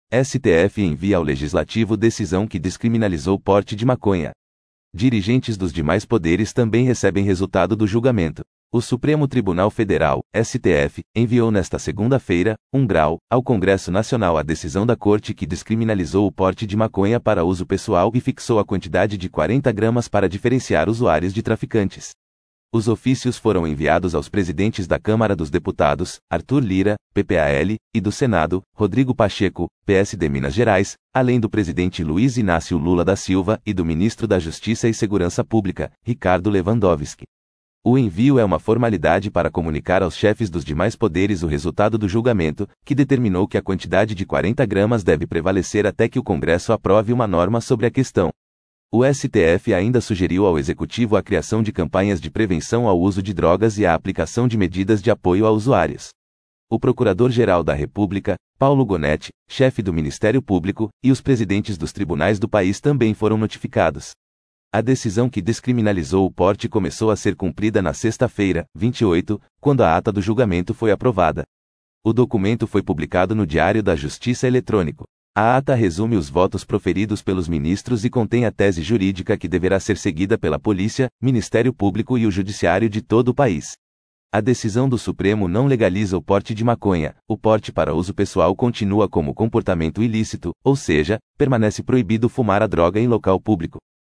STF envia ao Legislativo decisão que descriminalizou porte de maconha. Dirigentes dos demais poderes também recebem resultado do julgamento. O Supremo Tribunal Federal, STF, enviou nesta segunda-feira, 1 grau, ao Congresso Nacional a decisão da Corte que descriminalizou o porte de maconha para uso pessoal e fixou a quantidade de 40 gramas para diferenciar usuários de traficantes. Os ofícios foram enviados aos presidentes da Câmara dos Deputados, Arthur Lira, PPAL, e do Senado, Rodrigo Pacheco, PSD Minas Gerais, além do presidente Luiz Inácio Lula da Silva e do ministro da Justiça e Segurança Pública, Ricardo Lewandowski. O envio é uma formalidade para comunicar aos chefes dos demais poderes o resultado do julgamento, que determinou que a quantidade de 40 gramas deve prevalecer até que o Congresso aprove uma norma sobre a questão. O STF ainda sugeriu ao Executivo a criação de campanhas de prevenção ao uso de drogas e a aplicação de medidas de apoio a usuários. O Procurador-Geral da República, Paulo Gonetti, chefe do Ministério Público, e os presidentes dos tribunais do país também foram notificados. A decisão que descriminalizou o porte começou a ser cumprida na sexta-feira, 28, quando a ata do julgamento foi aprovada. O documento foi publicado no Diário da Justiça Eletrônico. A ata resume os votos proferidos pelos ministros e contém a tese jurídica que deverá ser seguida pela Polícia, Ministério Público e o Judiciário de todo o país. A decisão do Supremo não legaliza o porte de maconha. O porte para uso pessoal continua como comportamento ilícito, ou seja, permanece proibido fumar a droga em local público.